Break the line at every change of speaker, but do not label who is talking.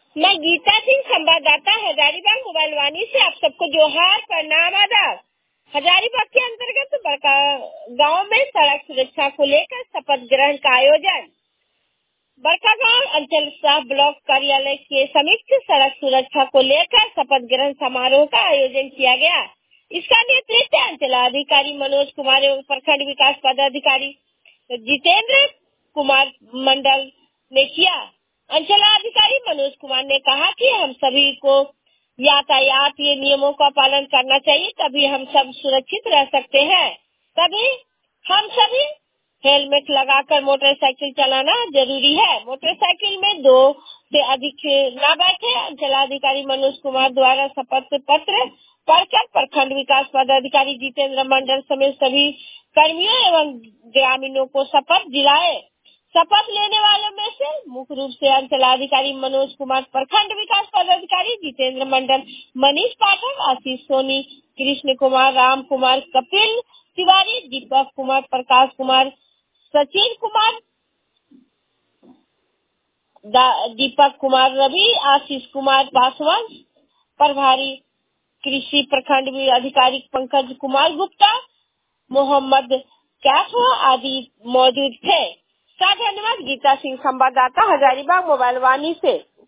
मैं गीता सिंह, संवाददाता हजारीबाग मोबाइल वाणी से आप सबको जोहार, प्रणाम, आदाब। हजारीबाग के अंतर्गत बड़का गांव में सड़क सुरक्षा को लेकर शपथ ग्रहण का आयोजन। बड़का गांव अंचल स्टाफ ब्लॉक कार्यालय के संयुक्त सड़क सुरक्षा को लेकर शपथ ग्रहण समारोह का आयोजन किया गया। इसका नेतृत्व अंचलाधिकारी मनोज कुमार एवं प्रखंड विकास पदाधिकारी जितेंद्र कुमार मंडल ने किया। अंचलाधिकारी मनोज कुमार ने कहा कि हम सभी को यातायात के नियमों का पालन करना चाहिए, तभी हम सब सुरक्षित रह सकते हैं। तभी हम सभी हेलमेट लगाकर मोटरसाइकिल चलाना जरूरी है। मोटरसाइकिल में 2 से अधिक न बैठे। अंचलाधिकारी मनोज कुमार द्वारा शपथ पत्र पढ़कर प्रखंड विकास पदाधिकारी जितेंद्र मंडल समेत सभी कर्मियों एवं ग्रामीणों को शपथ दिलाए। शपथ लेने वालों में से मुख्य रूप से अंचलाधिकारी मनोज कुमार, प्रखंड विकास पदाधिकारी जितेंद्र मंडल, मनीष पाठक, आशीष सोनी, कृष्ण कुमार, राम कुमार, कपिल तिवारी, दीपक कुमार, प्रकाश कुमार, सचिन कुमार, दीपक कुमार रवि, आशीष कुमार पासवान, प्रभारी कृषि प्रखंड अधिकारी पंकज कुमार गुप्ता, मोहम्मद कैफो आदि मौजूद थे। धन्यवाद। गीता सिंह, संवाददाता हजारीबाग मोबाइल वाणी से।